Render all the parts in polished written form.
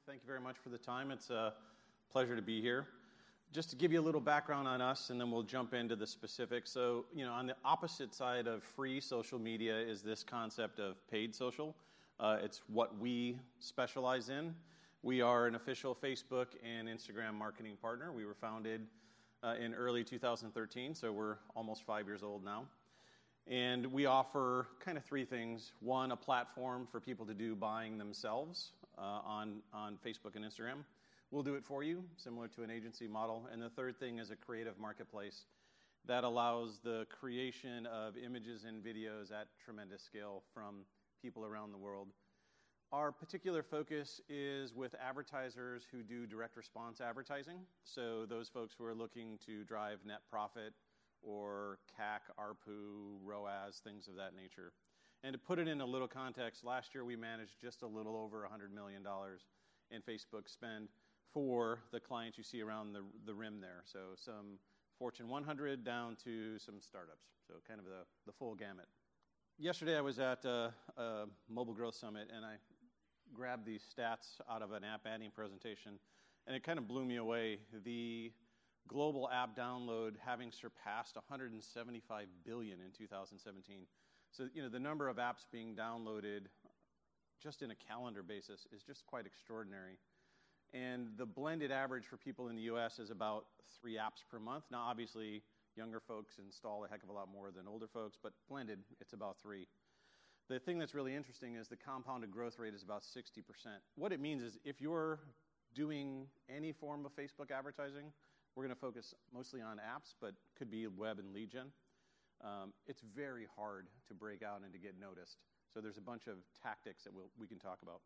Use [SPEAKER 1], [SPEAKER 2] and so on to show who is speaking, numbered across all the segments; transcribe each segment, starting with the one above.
[SPEAKER 1] Thank you very much for the time. It's a pleasure to be here. Just to give you a little background on us, and then we'll jump into the specifics. So, on the opposite side of free social media is this concept of paid social. It's what we specialize in. We are an official Facebook and Instagram marketing partner. We were founded in early 2013, so we're almost 5 years old now. And we offer kind of three things. One, a platform for people to do buying themselves on Facebook and Instagram. We'll do it for you, similar to an agency model. And the third thing is a creative marketplace that allows the creation of images and videos at tremendous scale from people around the world. Our particular focus is with advertisers who do direct response advertising. So those folks who are looking to drive net profit or CAC, ARPU, ROAS, things of that nature. And to put it in a little context, last year we managed just a little over $100 million in Facebook spend for the clients you see around the rim there. So some Fortune 100 down to some startups. So kind of the full gamut. Yesterday I was at a Mobile Growth Summit, and I grabbed these stats out of an app adding presentation, and it kind of blew me away. The global app download having surpassed 175 billion in 2017. So, the number of apps being downloaded just in a calendar basis is just quite extraordinary. And the blended average for people in the U.S. is about 3 apps per month. Now, obviously, younger folks install a heck of a lot more than older folks, but blended, it's about 3. The thing that's really interesting is the compounded growth rate is about 60%. What it means is if you're doing any form of Facebook advertising, we're going to focus mostly on apps, but could be web and lead gen. It's very hard to break out and to get noticed. So there's a bunch of tactics that we can talk about.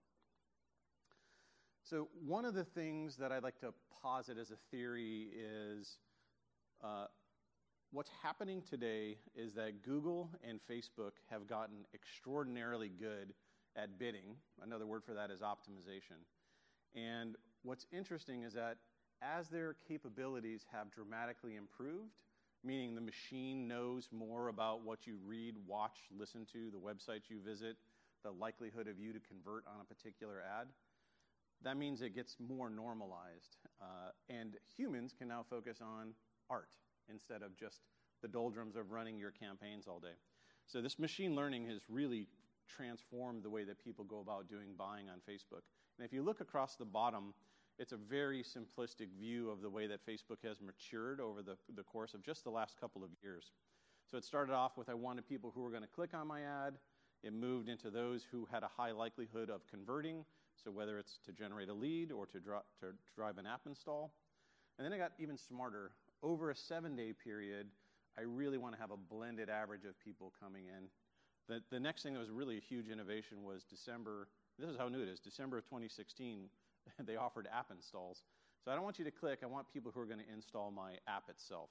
[SPEAKER 1] So one of the things that I'd like to posit as a theory is what's happening today is that Google and Facebook have gotten extraordinarily good at bidding. Another word for that is optimization. And what's interesting is that as their capabilities have dramatically improved, meaning the machine knows more about what you read, watch, listen to, the websites you visit, the likelihood of you to convert on a particular ad, that means it gets more normalized. And humans can now focus on art instead of just the doldrums of running your campaigns all day. So this machine learning has really transformed the way that people go about doing buying on Facebook. And if you look across the bottom, it's a very simplistic view of the way that Facebook has matured over the course of just the last couple of years. So it started off with I wanted people who were going to click on my ad. It moved into those who had a high likelihood of converting, so whether it's to generate a lead or to drive an app install. And then it got even smarter. Over a 7-day period, I really want to have a blended average of people coming in. The next thing that was really a huge innovation was December. This is how new it is. December of 2016, they offered app installs. So I don't want you to click. I want people who are going to install my app itself.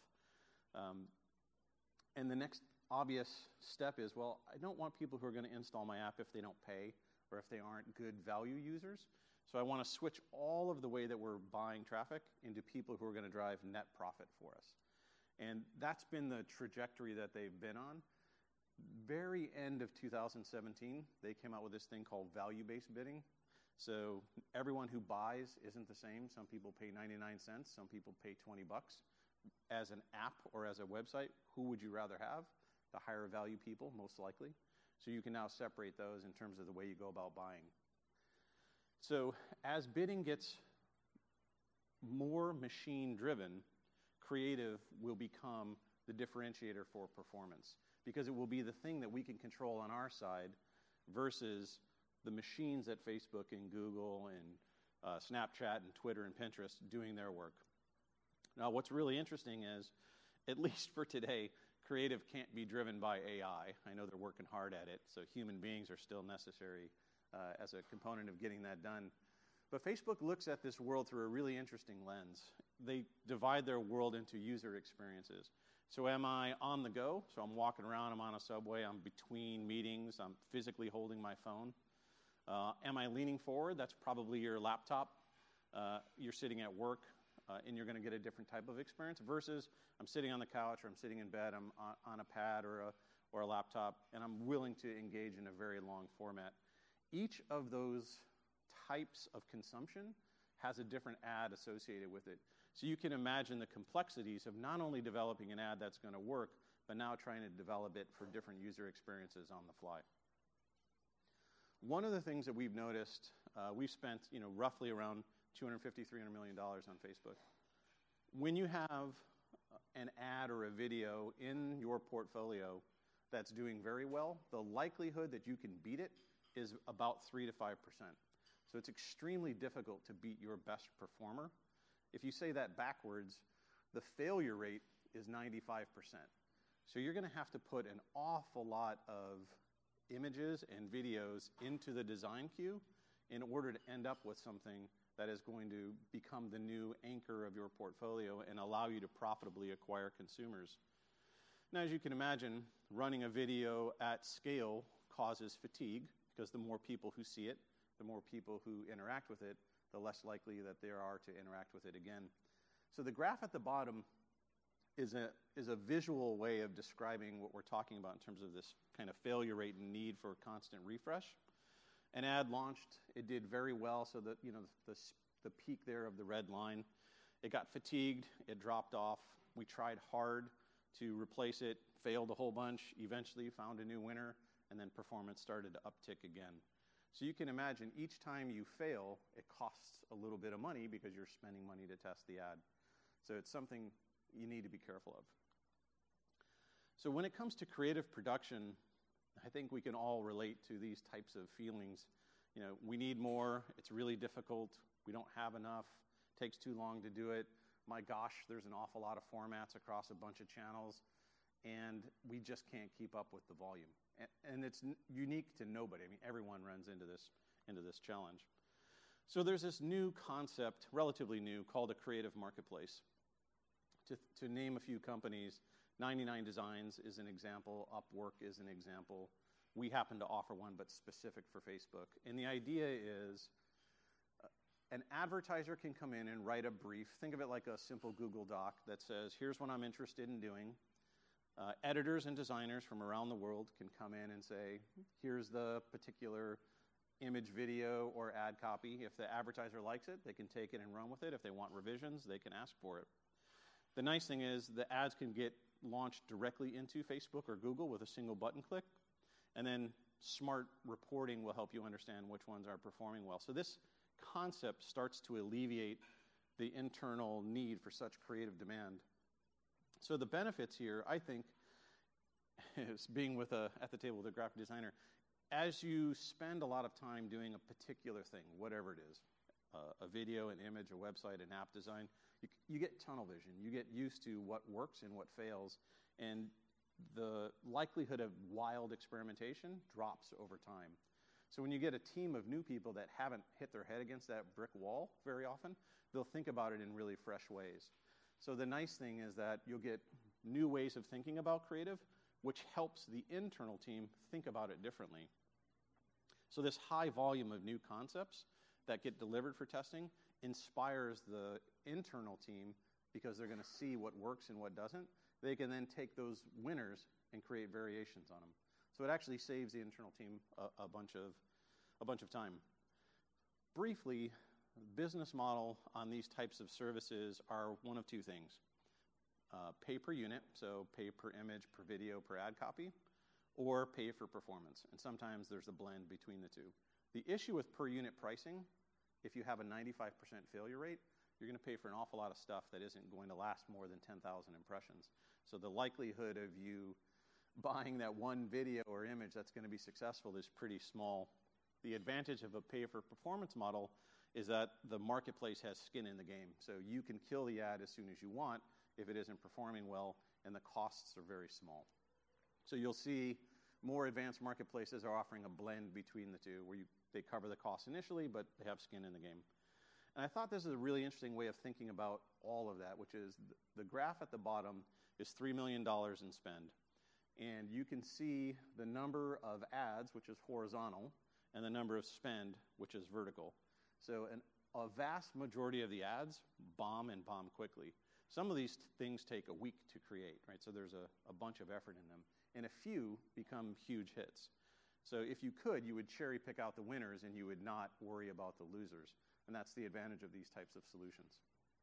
[SPEAKER 1] And the next obvious step is, well, I don't want people who are going to install my app if they don't pay or if they aren't good value users. So I want to switch all of the way that we're buying traffic into people who are going to drive net profit for us. And that's been the trajectory that they've been on. Very end of 2017, they came out with this thing called value-based bidding. So everyone who buys isn't the same. Some people pay 99 cents. Some people pay $20. As an app or as a website, who would you rather have? The higher value people, most likely. So you can now separate those in terms of the way you go about buying. So as bidding gets more machine-driven, creative will become the differentiator for performance because it will be the thing that we can control on our side versus the machines at Facebook and Google and Snapchat and Twitter and Pinterest doing their work. Now, what's really interesting is, at least for today, creative can't be driven by AI. I know they're working hard at it, so human beings are still necessary as a component of getting that done. But Facebook looks at this world through a really interesting lens. They divide their world into user experiences. So am I on the go? So I'm walking around, I'm on a subway, I'm between meetings, I'm physically holding my phone. Am I leaning forward? That's probably your laptop. You're sitting at work, and you're going to get a different type of experience versus I'm sitting on the couch or I'm sitting in bed, I'm on a pad or a laptop, and I'm willing to engage in a very long format. Each of those types of consumption has a different ad associated with it. So you can imagine the complexities of not only developing an ad that's going to work, but now trying to develop it for different user experiences on the fly. One of the things that we've noticed, we've spent roughly around $250, $300 million on Facebook. When you have an ad or a video in your portfolio that's doing very well, the likelihood that you can beat it is about 3 to 5%. So it's extremely difficult to beat your best performer. If you say that backwards, the failure rate is 95%. So you're going to have to put an awful lot of images and videos into the design queue in order to end up with something that is going to become the new anchor of your portfolio and allow you to profitably acquire consumers. Now, as you can imagine, running a video at scale causes fatigue, because the more people who see it, the more people who interact with it, the less likely that there are to interact with it again. So the graph at the bottom is a visual way of describing what we're talking about in terms of this kind of failure rate and need for constant refresh. An ad launched, it did very well, so that the peak there of the red line, it got fatigued, it dropped off. We tried hard to replace it, failed a whole bunch, eventually found a new winner, and then performance started to uptick again. So you can imagine each time you fail, it costs a little bit of money because you're spending money to test the ad. So it's something you need to be careful of. So when it comes to creative production, I think we can all relate to these types of feelings. We need more, it's really difficult, we don't have enough, it takes too long to do it. My gosh, there's an awful lot of formats across a bunch of channels, and we just can't keep up with the volume. And it's unique to nobody. I mean, everyone runs into this challenge. So there's this new concept, relatively new, called a creative marketplace. To name a few companies, 99 Designs is an example, Upwork is an example. We happen to offer one, but specific for Facebook. And the idea is an advertiser can come in and write a brief. Think of it like a simple Google Doc that says, here's what I'm interested in doing. Editors and designers from around the world can come in and say, here's the particular image, video, or ad copy. If the advertiser likes it, they can take it and run with it. If they want revisions, they can ask for it. The nice thing is the ads can get launched directly into Facebook or Google with a single button click, and then smart reporting will help you understand which ones are performing well. So this concept starts to alleviate the internal need for such creative demand. So the benefits here, I think, is being at the table with a graphic designer, as you spend a lot of time doing a particular thing, whatever it is, a video, an image, a website, an app design, you get tunnel vision. You get used to what works and what fails, and the likelihood of wild experimentation drops over time. So when you get a team of new people that haven't hit their head against that brick wall very often, they'll think about it in really fresh ways. So the nice thing is that you'll get new ways of thinking about creative, which helps the internal team think about it differently. So this high volume of new concepts that get delivered for testing inspires the internal team because they're going to see what works and what doesn't. They can then take those winners and create variations on them. So it actually saves the internal team a bunch of time. Briefly, business model on these types of services are one of two things. Pay per unit, so pay per image, per video, per ad copy, or pay for performance. And sometimes there's a blend between the two. The issue with per unit pricing, if you have a 95% failure rate, you're going to pay for an awful lot of stuff that isn't going to last more than 10,000 impressions. So the likelihood of you buying that one video or image that's going to be successful is pretty small. The advantage of a pay-for-performance model is that the marketplace has skin in the game. So you can kill the ad as soon as you want if it isn't performing well, and the costs are very small. So you'll see more advanced marketplaces are offering a blend between the two, where they cover the costs initially, but they have skin in the game. And I thought this is a really interesting way of thinking about all of that, which is the graph at the bottom is $3 million in spend. And you can see the number of ads, which is horizontal, and the number of spend, which is vertical. So a vast majority of the ads bomb and bomb quickly. Some of these things take a week to create, right? So there's a bunch of effort in them. And a few become huge hits. So if you could, you would cherry pick out the winners and you would not worry about the losers. And that's the advantage of these types of solutions.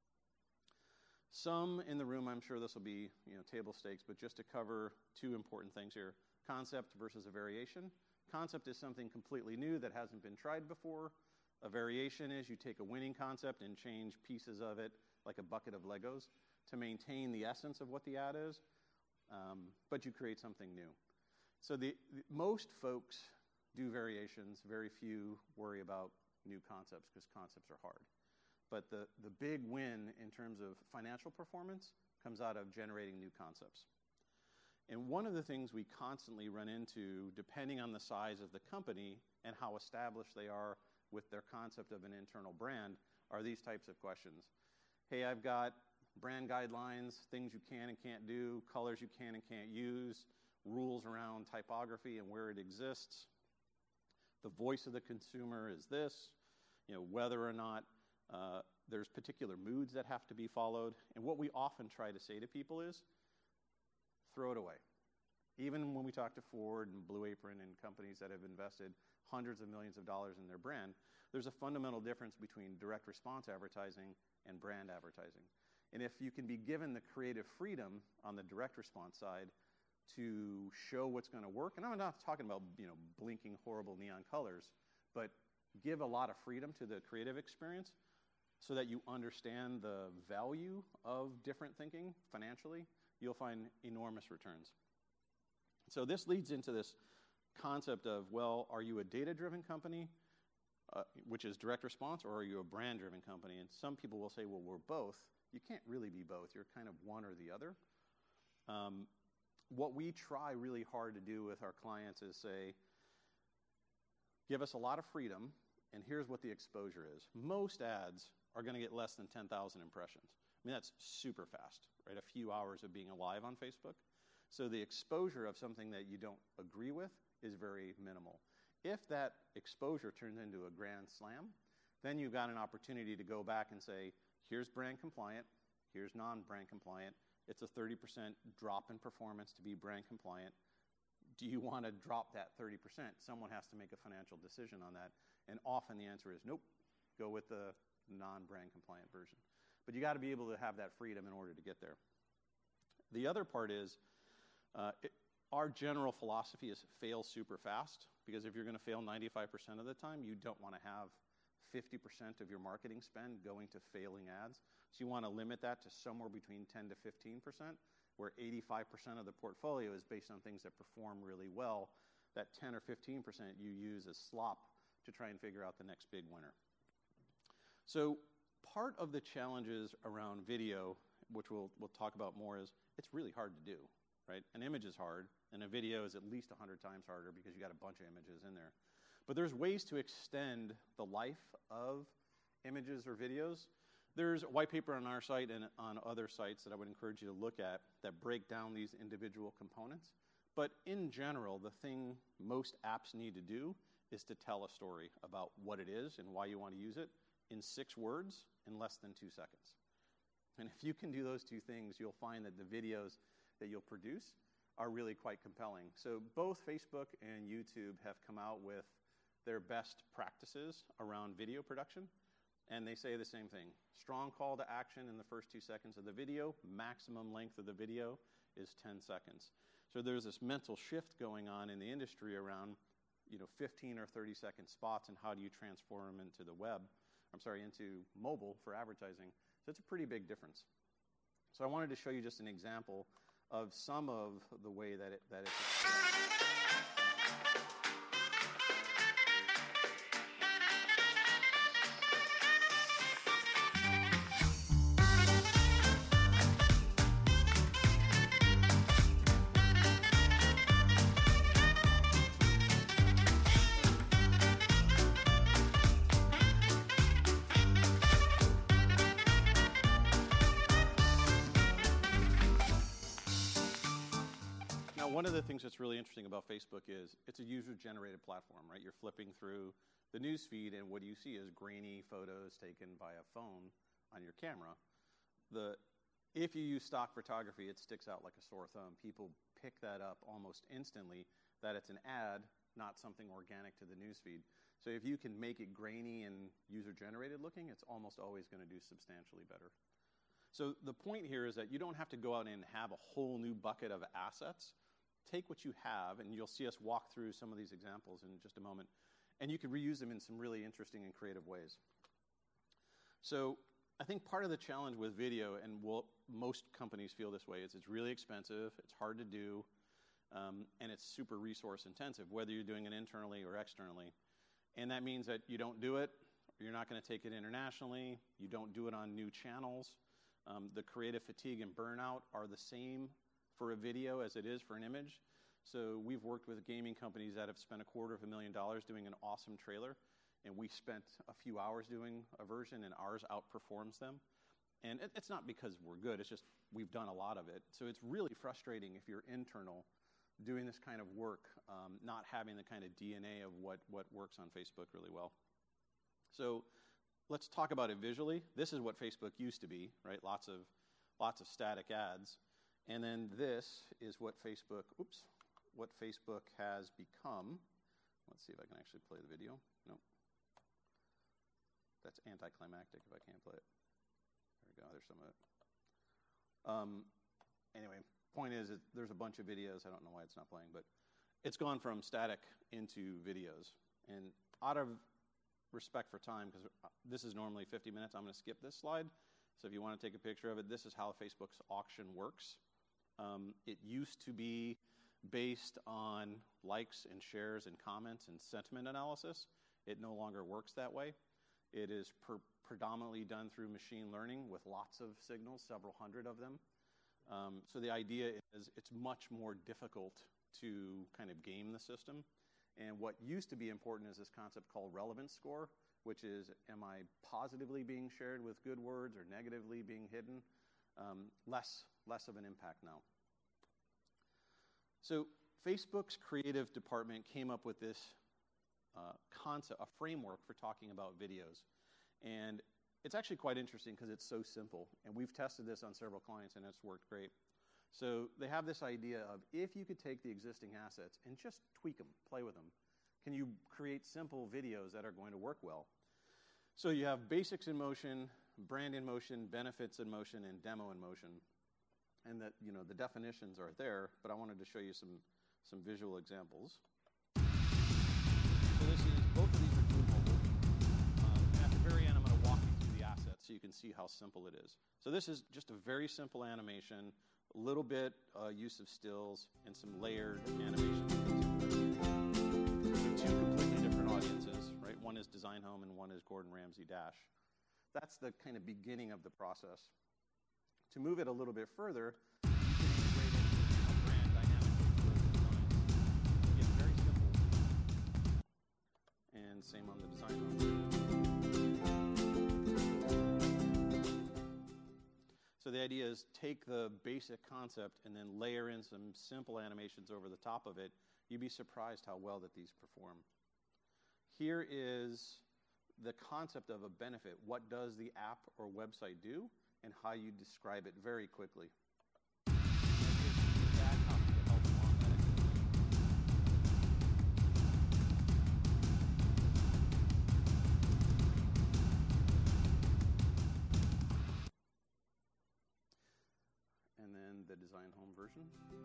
[SPEAKER 1] Some in the room, I'm sure this will be table stakes, but just to cover two important things here. Concept versus a variation. Concept is something completely new that hasn't been tried before. A variation is you take a winning concept and change pieces of it like a bucket of Legos to maintain the essence of what the ad is, but you create something new. So most folks do variations. Very few worry about new concepts because concepts are hard. But the big win in terms of financial performance comes out of generating new concepts. And one of the things we constantly run into, depending on the size of the company and how established they are with their concept of an internal brand, are these types of questions. Hey, I've got brand guidelines, things you can and can't do, colors you can and can't use, rules around typography and where it exists. The voice of the consumer is this, whether or not there's particular moods that have to be followed. And what we often try to say to people is, throw it away. Even when we talk to Ford and Blue Apron and companies that have invested hundreds of millions of dollars in their brand, there's a fundamental difference between direct response advertising and brand advertising. And if you can be given the creative freedom on the direct response side to show what's going to work, and I'm not talking about blinking horrible neon colors, but give a lot of freedom to the creative experience so that you understand the value of different thinking financially, you'll find enormous returns. So this leads into this concept of, well, are you a data-driven company, which is direct response, or are you a brand-driven company? And some people will say, well, we're both. You can't really be both. You're kind of one or the other. What we try really hard to do with our clients is say, give us a lot of freedom, and here's what the exposure is. Most ads are going to get less than 10,000 impressions. I mean, that's super fast, right? A few hours of being alive on Facebook. So the exposure of something that you don't agree with is very minimal. If that exposure turns into a grand slam, then you've got an opportunity to go back and say, here's brand compliant, here's non-brand compliant. It's a 30% drop in performance to be brand compliant. Do you want to drop that 30%? Someone has to make a financial decision on that. And often the answer is nope, go with the non-brand compliant version. But you got to be able to have that freedom in order to get there. The other part is our general philosophy is fail super fast, because if you're going to fail 95% of the time, you don't want to have 50% of your marketing spend going to failing ads. So you want to limit that to somewhere between 10 to 15%, where 85% of the portfolio is based on things that perform really well. That 10 or 15% you use as slop to try and figure out the next big winner. So part of the challenges around video, which we'll talk about more, is it's really hard to do, right? An image is hard, and a video is at least 100 times harder because you got a bunch of images in there. But there's ways to extend the life of images or videos. There's a white paper on our site and on other sites that I would encourage you to look at that break down these individual components. But in general, the thing most apps need to do is to tell a story about what it is and why you want to use it in 6 words in less than 2 seconds. And if you can do those two things, you'll find that the videos that you'll produce are really quite compelling. So both Facebook and YouTube have come out with their best practices around video production, and they say the same thing. Strong call to action in the first 2 seconds of the video. Maximum length of the video is 10 seconds. So there's this mental shift going on in the industry around 15 or 30 second spots, and how do you transform them into into mobile for advertising. So it's a pretty big difference. So I wanted to show you just an example of some of the way that it's explained. One of the things that's really interesting about Facebook is it's a user-generated platform, right? You're flipping through the news feed, and what you see is grainy photos taken by a phone on your camera. If you use stock photography, it sticks out like a sore thumb. People pick that up almost instantly, that it's an ad, not something organic to the newsfeed. So if you can make it grainy and user-generated looking, it's almost always going to do substantially better. So the point here is that you don't have to go out and have a whole new bucket of assets. Take what you have, and you'll see us walk through some of these examples in just a moment, and you can reuse them in some really interesting and creative ways. So I think part of the challenge with video, and most companies feel this way, is it's really expensive, it's hard to do, and it's super resource intensive, whether you're doing it internally or externally. And that means that you don't do it, you're not going to take it internationally, you don't do it on new channels. The creative fatigue and burnout are the same for a video as it is for an image. So we've worked with gaming companies that have spent $250,000 doing an awesome trailer, and we spent a few hours doing a version, and ours outperforms them. And it's not because we're good, it's just we've done a lot of it. So it's really frustrating if you're internal doing this kind of work, not having the kind of DNA of what works on Facebook really well. So let's talk about it visually. This is what Facebook used to be, right? Lots of static ads. And then this is what Facebook has become. Let's see if I can actually play the video. Nope. That's anticlimactic if I can't play it. There we go, there's some of it. Anyway, point is there's a bunch of videos. I don't know why it's not playing, but it's gone from static into videos. And out of respect for time, because this is normally 50 minutes, I'm going to skip this slide. So if you want to take a picture of it, this is how Facebook's auction works. It used to be based on likes and shares and comments and sentiment analysis. It no longer works that way. It is predominantly done through machine learning with lots of signals, several hundred of them. So the idea is it's much more difficult to kind of game the system. And what used to be important is this concept called relevance score, which is, am I positively being shared with good words or negatively being hidden? Less of an impact now. So Facebook's creative department came up with this concept, a framework for talking about videos. And it's actually quite interesting because it's so simple. And we've tested this on several clients, and it's worked great. So they have this idea of, if you could take the existing assets and just tweak them, play with them, can you create simple videos that are going to work well? So you have basics in motion, brand in motion, benefits in motion, and demo in motion. And that, the definitions are there, but I wanted to show you some visual examples. So both of these are Blue Mobile. And at the very end, I'm going to walk you through the assets so you can see how simple it is. So this is just a very simple animation, a little bit use of stills, and some layered animation. Two completely different audiences, right? One is Design Home and one is Gordon Ramsay Dash. That's the kind of beginning of the process. To move it a little bit further, you can integrate it a brand dynamically for those designs. Again, very simple. And same on the Design Home. So the idea is take the basic concept and then layer in some simple animations over the top of it. You'd be surprised how well that these perform. Here is the concept of a benefit. What does the app or website do, and how you describe it very quickly. And then the Design Home version.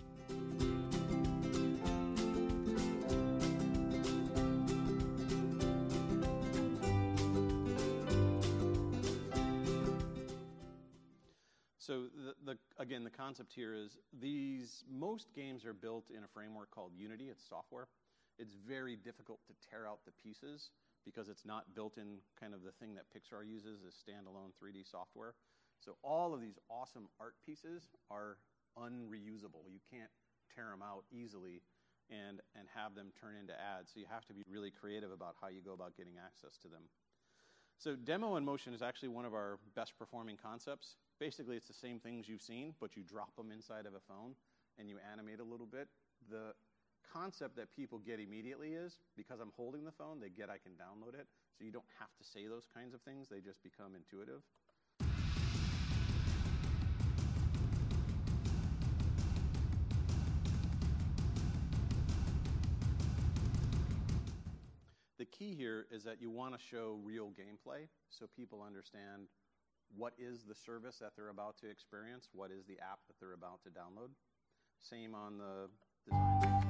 [SPEAKER 1] So again, the concept here is most games are built in a framework called Unity. It's software. It's very difficult to tear out the pieces because it's not built in kind of the thing that Pixar uses as standalone 3D software. So all of these awesome art pieces are unreusable. You can't tear them out easily and have them turn into ads. So you have to be really creative about how you go about getting access to them. So demo in motion is actually one of our best performing concepts. Basically, it's the same things you've seen, but you drop them inside of a phone and you animate a little bit. The concept that people get immediately is, because I'm holding the phone, they get I can download it. So you don't have to say those kinds of things. They just become intuitive. key here is that you want to show real gameplay so people understand what is the service that they're about to experience, what is the app that they're about to download. Same on the design side.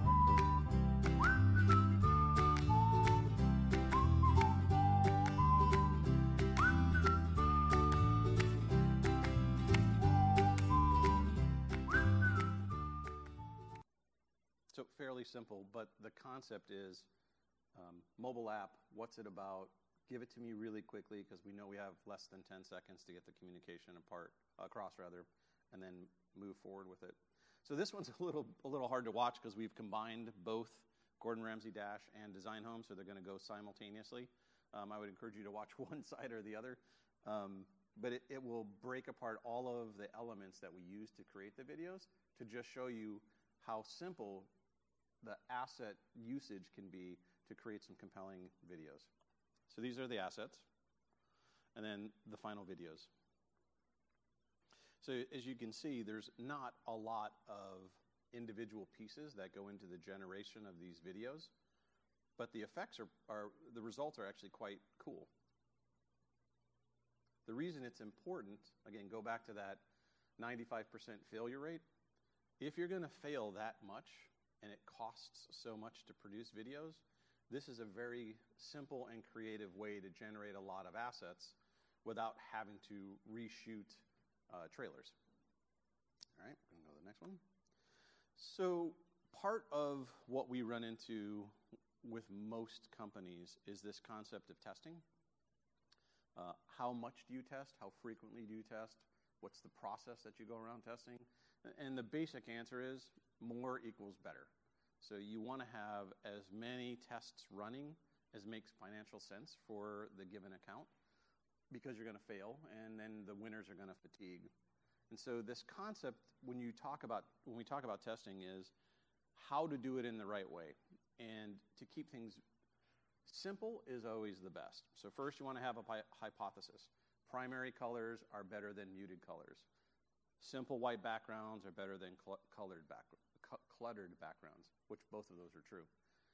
[SPEAKER 1] So fairly simple, but the concept is mobile app, what's it about? Give it to me really quickly because we know we have less than 10 seconds to get the communication across, and then move forward with it. So this one's a little hard to watch because we've combined both Gordon Ramsay Dash and Design Home, so they're going to go simultaneously. I would encourage you to watch one side or the other, but it will break apart all of the elements that we use to create the videos to just show you how simple the asset usage can be to create some compelling videos. So these are the assets, and then the final videos. So as you can see, there's not a lot of individual pieces that go into the generation of these videos, but the effects the results are actually quite cool. The reason it's important, again, go back to that 95% failure rate. If you're going to fail that much, and it costs so much to produce videos, this is a very simple and creative way to generate a lot of assets without having to reshoot trailers. All right, we're going to go to the next one. So part of what we run into with most companies is this concept of testing. How much do you test? How frequently do you test? What's the process that you go around testing? And the basic answer is more equals better. So you want to have as many tests running as makes financial sense for the given account, because you're going to fail, and then the winners are going to fatigue. And so this concept, when we talk about testing, is how to do it in the right way. And to keep things simple is always the best. So first you want to have a hypothesis. Primary colors are better than muted colors. Simple white backgrounds are better than cluttered backgrounds, which both of those are true.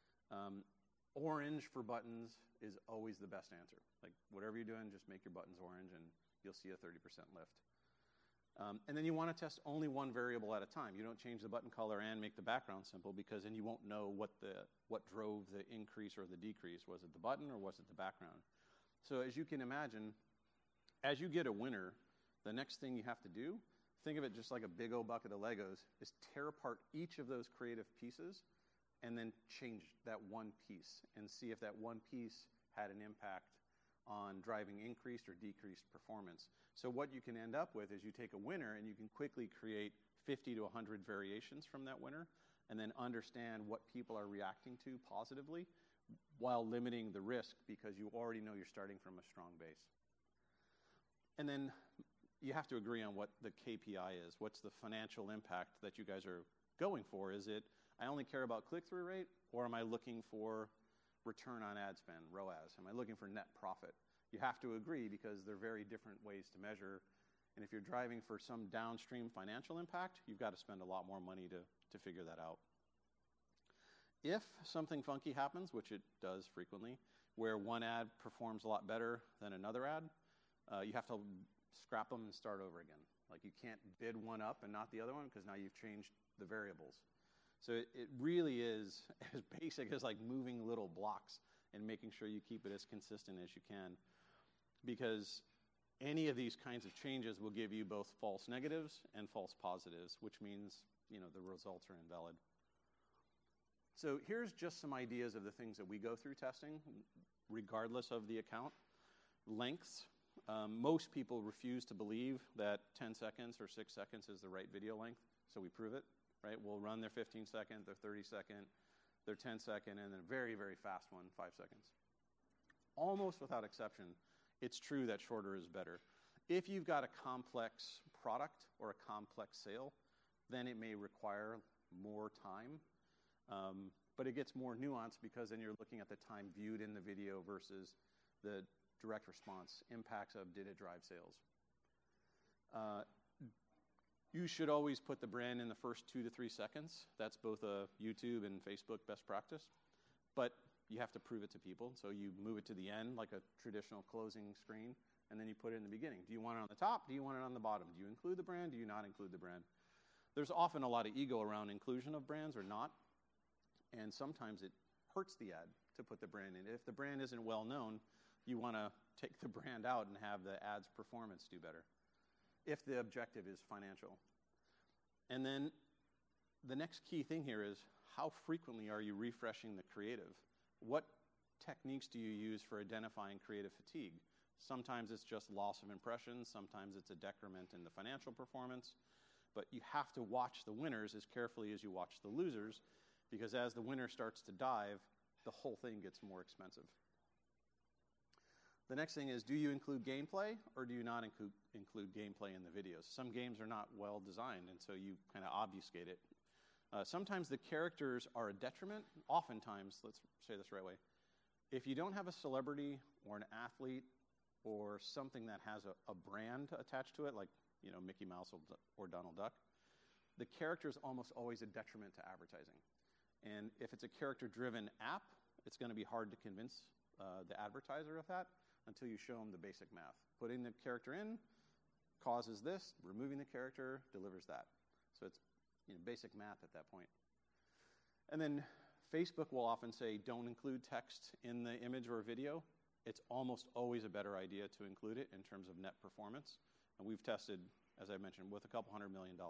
[SPEAKER 1] Orange for buttons is always the best answer. Like, whatever you're doing, just make your buttons orange and you'll see a 30% lift. And then you want to test only one variable at a time. You don't change the button color and make the background simple, because then you won't know what drove the increase or the decrease. Was it the button or was it the background? So as you can imagine, as you get a winner, the next thing you have to do, think of it just like a big old bucket of Legos, is tear apart each of those creative pieces and then change that one piece and see if that one piece had an impact on driving increased or decreased performance. So what you can end up with is you take a winner and you can quickly create 50 to 100 variations from that winner, and then understand what people are reacting to positively while limiting the risk, because you already know you're starting from a strong base. And then you have to agree on what the KPI is. What's the financial impact that you guys are going for? Is it, I only care about click-through rate, or am I looking for return on ad spend, ROAS? Am I looking for net profit? You have to agree, because they're very different ways to measure. And if you're driving for some downstream financial impact, you've got to spend a lot more money to figure that out. If something funky happens, which it does frequently, where one ad performs a lot better than another ad, you have to scrap them and start over again. Like, you can't bid one up and not the other one, because now you've changed the variables. So it really is as basic as like moving little blocks and making sure you keep it as consistent as you can, because any of these kinds of changes will give you both false negatives and false positives, which means, the results are invalid. So here's just some ideas of the things that we go through testing, regardless of the account. Lengths. Most people refuse to believe that 10 seconds or 6 seconds is the right video length, so we prove it, right? We'll run their 15-second, their 30-second, their 10-second, and then a very, very fast one, 5 seconds. Almost without exception, it's true that shorter is better. If you've got a complex product or a complex sale, then it may require more time, but it gets more nuanced, because then you're looking at the time viewed in the video versus the direct response impacts of, did it drive sales? You should always put the brand in the first 2 to 3 seconds. That's both a YouTube and Facebook best practice. But you have to prove it to people. So you move it to the end like a traditional closing screen, and then you put it in the beginning. Do you want it on the top? Do you want it on the bottom? Do you include the brand? Do you not include the brand? There's often a lot of ego around inclusion of brands or not, and sometimes it hurts the ad to put the brand in. If the brand isn't well known, you want to take the brand out and have the ad's performance do better, if the objective is financial. And then the next key thing here is, how frequently are you refreshing the creative? What techniques do you use for identifying creative fatigue? Sometimes it's just loss of impressions, sometimes it's a decrement in the financial performance, but you have to watch the winners as carefully as you watch the losers, because as the winner starts to dive, the whole thing gets more expensive. The next thing is, do you include gameplay or do you not include gameplay in the videos? Some games are not well designed, and so you kind of obfuscate it. Sometimes the characters are a detriment. Oftentimes, let's say this the right way, if you don't have a celebrity or an athlete or something that has a brand attached to it, like Mickey Mouse or Donald Duck, the character is almost always a detriment to advertising. And if it's a character-driven app, it's going to be hard to convince the advertiser of that until you show them the basic math. Putting the character in causes this, removing the character delivers that. So it's basic math at that point. And then Facebook will often say, don't include text in the image or video. It's almost always a better idea to include it in terms of net performance. And we've tested, as I mentioned, with a couple $100 million.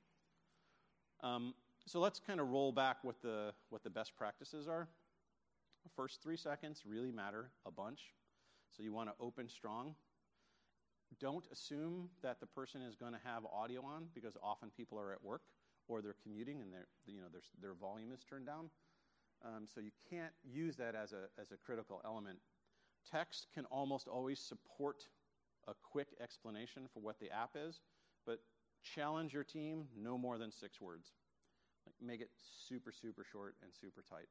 [SPEAKER 1] So let's kind of roll back what the best practices are. The first 3 seconds really matter a bunch. So you want to open strong. Don't assume that the person is going to have audio on, because often people are at work or they're commuting and their volume is turned down. So you can't use that as a critical element. Text can almost always support a quick explanation for what the app is, but challenge your team no more than 6 words. Make it super, super short and super tight.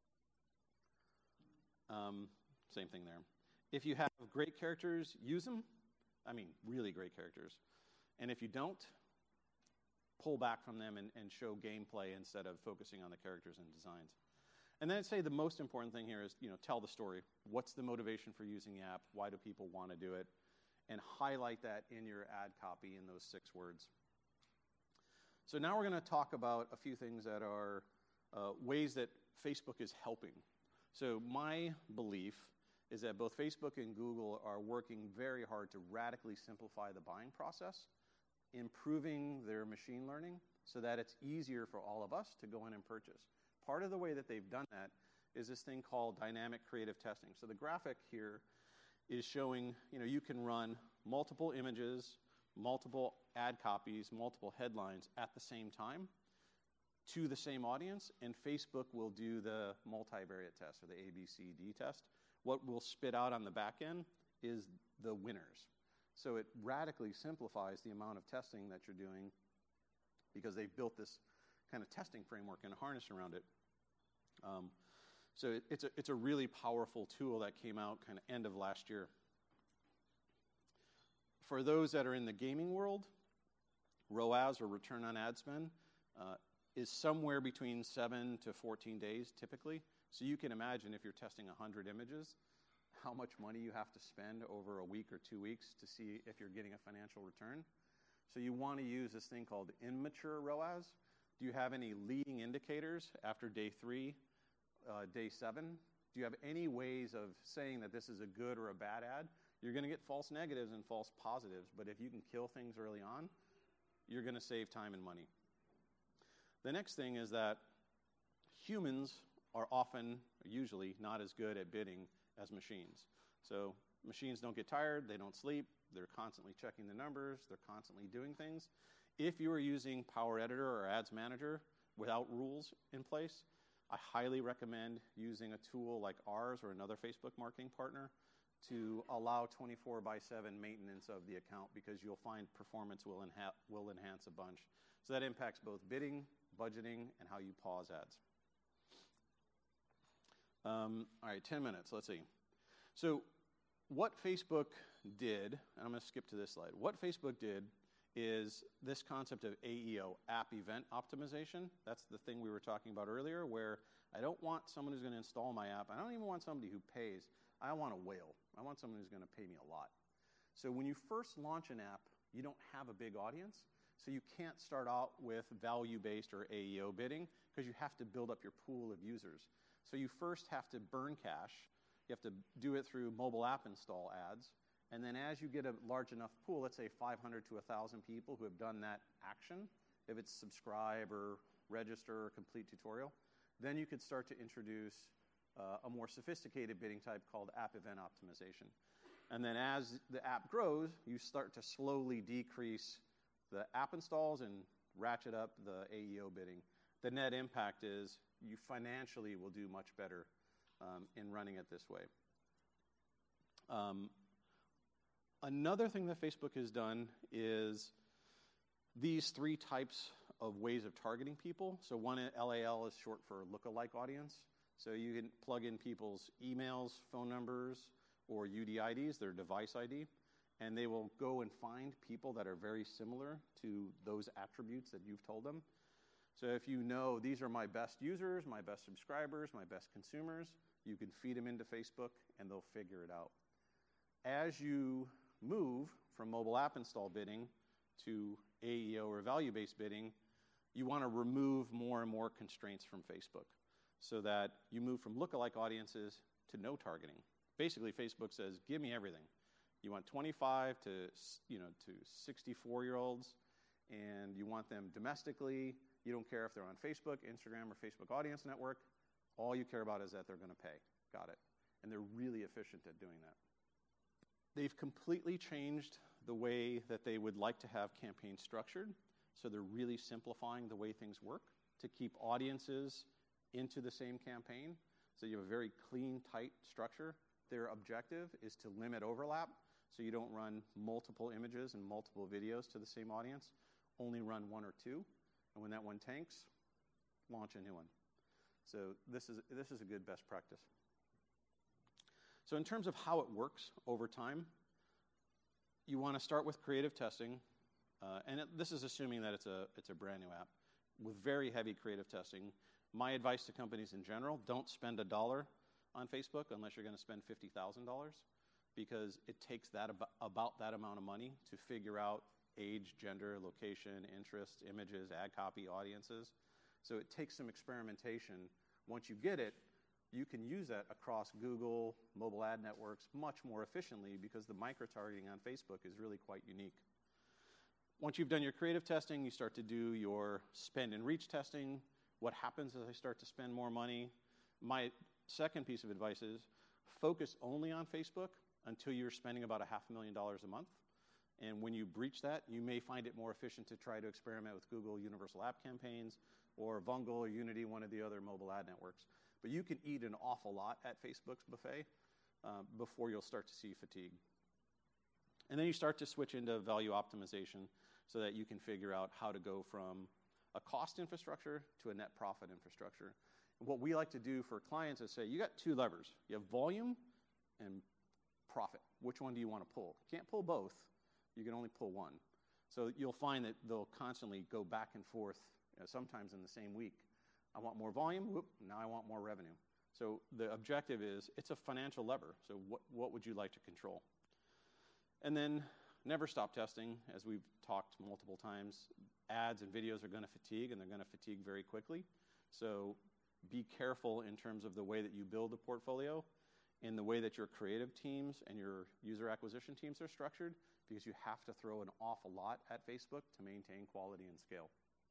[SPEAKER 1] Same thing there. If you have great characters, use them. I mean, really great characters. And if you don't, pull back from them and show gameplay instead of focusing on the characters and designs. And then I'd say the most important thing here is, tell the story. What's the motivation for using the app? Why do people want to do it? And highlight that in your ad copy in those 6 words. So now we're going to talk about a few things that are ways that Facebook is helping. So my belief is that both Facebook and Google are working very hard to radically simplify the buying process, improving their machine learning so that it's easier for all of us to go in and purchase. Part of the way that they've done that is this thing called dynamic creative testing. So the graphic here is showing, you can run multiple images, multiple ad copies, multiple headlines at the same time to the same audience, and Facebook will do the multivariate test, or the ABCD test. What will spit out on the back end is the winners. So it radically simplifies the amount of testing that you're doing, because they've built this kind of testing framework and a harness around it. So it's a really powerful tool that came out kind of end of last year. For those that are in the gaming world, ROAS, or return on ad spend, is somewhere between 7 to 14 days typically. So you can imagine, if you're testing 100 images, how much money you have to spend over a week or 2 weeks to see if you're getting a financial return. So you want to use this thing called immature ROAS. Do you have any leading indicators after day 3, day 7? Do you have any ways of saying that this is a good or a bad ad? You're going to get false negatives and false positives, but if you can kill things early on, you're going to save time and money. The next thing is that humans are often, usually, not as good at bidding as machines. So machines don't get tired, they don't sleep, they're constantly checking the numbers, they're constantly doing things. If you are using Power Editor or Ads Manager without rules in place, I highly recommend using a tool like ours or another Facebook marketing partner to allow 24/7 maintenance of the account, because you'll find performance will enhance a bunch. So that impacts both bidding, budgeting, and how you pause ads. All right, 10 minutes, let's see. So what Facebook did, and I'm going to skip to this slide. What Facebook did is this concept of AEO, App Event Optimization. That's the thing we were talking about earlier, where I don't want someone who's going to install my app. I don't even want somebody who pays. I want a whale. I want someone who's going to pay me a lot. So when you first launch an app, you don't have a big audience, so you can't start out with value-based or AEO bidding because you have to build up your pool of users. So you first have to burn cash. You have to do it through mobile app install ads. And then as you get a large enough pool, let's say 500 to 1,000 people who have done that action, if it's subscribe or register or complete tutorial, then you could start to introduce a more sophisticated bidding type called app event optimization. And then as the app grows, you start to slowly decrease the app installs and ratchet up the AEO bidding. The net impact is you financially will do much better in running it this way. Another thing that Facebook has done is these three types of ways of targeting people. So one, LAL, is short for lookalike audience. So you can plug in people's emails, phone numbers, or UDIDs, their device ID, and they will go and find people that are very similar to those attributes that you've told them. So if you know these are my best users, my best subscribers, my best consumers, you can feed them into Facebook and they'll figure it out. As you move from mobile app install bidding to AEO or value-based bidding, you want to remove more and more constraints from Facebook so that you move from lookalike audiences to no targeting. Basically, Facebook says, give me everything. You want 25 to 64-year-olds, and you want them domestically. You don't care if they're on Facebook, Instagram, or Facebook Audience Network. All you care about is that they're going to pay. Got it. And they're really efficient at doing that. They've completely changed the way that they would like to have campaigns structured. So they're really simplifying the way things work to keep audiences into the same campaign. So you have a very clean, tight structure. Their objective is to limit overlap, so you don't run multiple images and multiple videos to the same audience. Only run one or two, and when that one tanks, launch a new one. So this is a good best practice. So in terms of how it works over time, you want to start with creative testing, and this is assuming that it's a brand new app with very heavy creative testing. My advice to companies in general: don't spend $1 on Facebook unless you're going to spend $50,000, because it takes about that amount of money to figure out age, gender, location, interests, images, ad copy, audiences. So it takes some experimentation. Once you get it, you can use that across Google, mobile ad networks much more efficiently because the micro-targeting on Facebook is really quite unique. Once you've done your creative testing, you start to do your spend and reach testing. What happens as I start to spend more money? My second piece of advice is focus only on Facebook until you're spending about $500,000 a month. And when you breach that, you may find it more efficient to try to experiment with Google Universal App Campaigns or Vungle or Unity, one of the other mobile ad networks. But you can eat an awful lot at Facebook's buffet before you'll start to see fatigue. And then you start to switch into value optimization so that you can figure out how to go from a cost infrastructure to a net profit infrastructure. And what we like to do for clients is say, you got two levers. You have volume and profit. Which one do you want to pull? You can't pull both. You can only pull one. So you'll find that they'll constantly go back and forth, sometimes in the same week. I want more volume, whoop, now I want more revenue. So the objective is, it's a financial lever. So what would you like to control? And then never stop testing. As we've talked multiple times, ads and videos are going to fatigue, and they're going to fatigue very quickly. So be careful in terms of the way that you build the portfolio, in the way that your creative teams and your user acquisition teams are structured, because you have to throw an awful lot at Facebook to maintain quality and scale.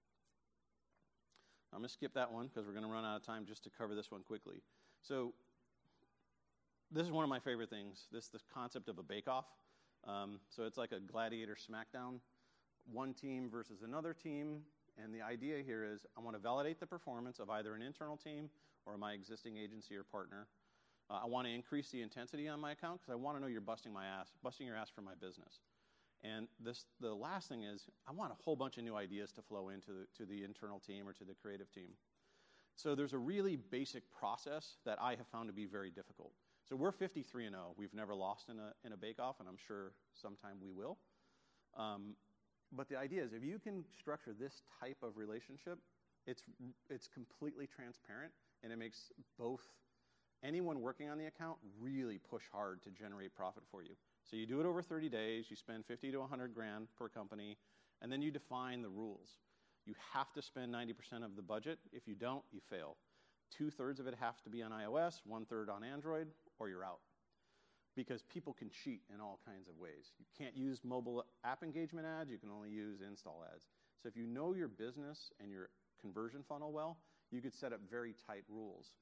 [SPEAKER 1] I'm going to skip that one because we're going to run out of time just to cover this one quickly. So this is one of my favorite things, this concept of a bake-off. So it's like a gladiator smackdown, one team versus another team. And the idea here is I want to validate the performance of either an internal team or my existing agency or partner. I want to increase the intensity on my account because I want to know you're busting your ass for my business. And the last thing is I want a whole bunch of new ideas to flow into the internal team or to the creative team. So there's a really basic process that I have found to be very difficult. So we're 53-0. We've never lost in a bake-off, and I'm sure sometime we will. But the idea is if you can structure this type of relationship, it's completely transparent, and it makes both anyone working on the account really push hard to generate profit for you. So you do it over 30 days, you spend 50 to 100 grand per company, and then you define the rules. You have to spend 90% of the budget. If you don't, you fail. 2/3 of it has to be on iOS, 1/3 on Android, or you're out. Because people can cheat in all kinds of ways. You can't use mobile app engagement ads, you can only use install ads. So if you know your business and your conversion funnel well, you could set up very tight rules.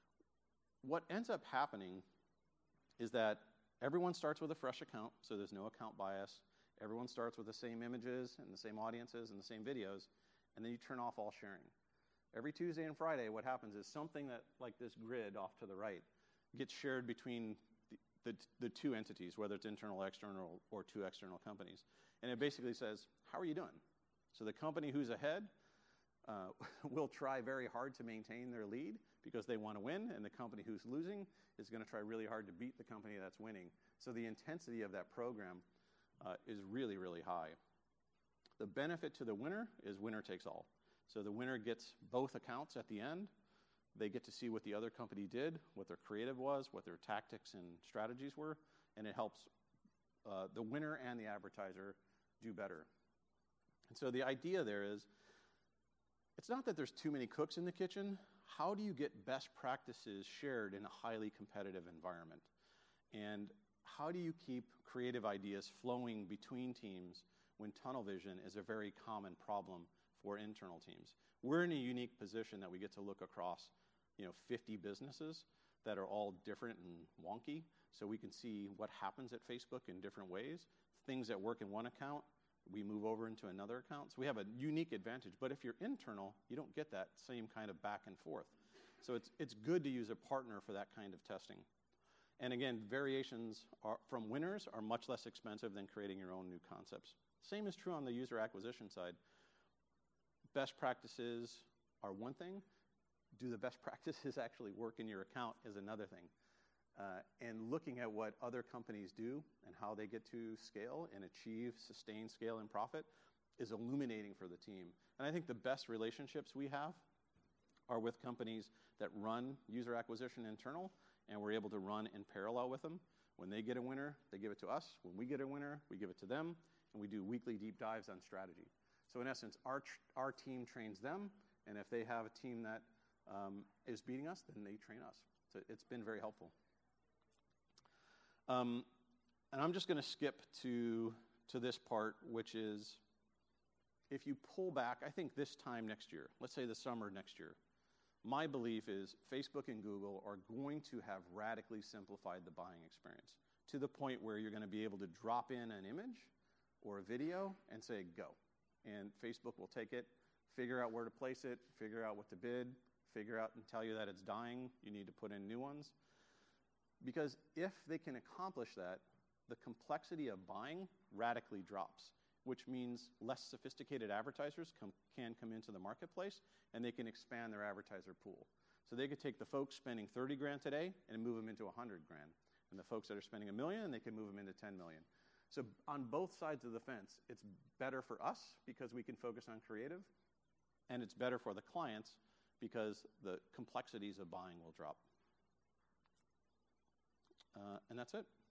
[SPEAKER 1] What ends up happening is that everyone starts with a fresh account, so there's no account bias. Everyone starts with the same images and the same audiences and the same videos, and then you turn off all sharing. Every Tuesday and Friday, what happens is something that, like this grid off to the right, gets shared between the two entities, whether it's internal, external, or two external companies. And it basically says, how are you doing? So the company who's ahead will try very hard to maintain their lead because they want to win, and the company who's losing is going to try really hard to beat the company that's winning. So the intensity of that program is really, really high. The benefit to the winner is winner takes all. So the winner gets both accounts at the end. They get to see what the other company did, what their creative was, what their tactics and strategies were, and it helps the winner and the advertiser do better. And so the idea there is, it's not that there's too many cooks in the kitchen. How do you get best practices shared in a highly competitive environment? And how do you keep creative ideas flowing between teams when tunnel vision is a very common problem for internal teams? We're in a unique position that we get to look across 50 businesses that are all different and wonky, so we can see what happens at Facebook in different ways. Things that work in one account, we move over into another account. So we have a unique advantage, but if you're internal, you don't get that same kind of back and forth. So it's good to use a partner for that kind of testing. And again, variations from winners are much less expensive than creating your own new concepts. Same is true on the user acquisition side. Best practices are one thing. Do the best practices actually work in your account is another thing. And looking at what other companies do and how they get to scale and achieve sustained scale and profit is illuminating for the team. And I think the best relationships we have are with companies that run user acquisition internal, and we're able to run in parallel with them. When they get a winner, they give it to us. When we get a winner, we give it to them, and we do weekly deep dives on strategy. So in essence, our team trains them, and if they have a team that is beating us, then they train us. So it's been very helpful. And I'm just going to skip to this part, which is, if you pull back, I think this time next year, let's say the summer next year, my belief is Facebook and Google are going to have radically simplified the buying experience to the point where you're going to be able to drop in an image or a video and say, go. And Facebook will take it, figure out where to place it, figure out what to bid, figure out and tell you that it's dying, you need to put in new ones. Because if they can accomplish that, the complexity of buying radically drops, which means less sophisticated advertisers can come into the marketplace, and they can expand their advertiser pool. So they could take the folks spending 30 grand today and move them into 100 grand. And the folks that are spending $1 million, they can move them into 10 million. So on both sides of the fence, it's better for us because we can focus on creative, and it's better for the clients because the complexities of buying will drop. And that's it.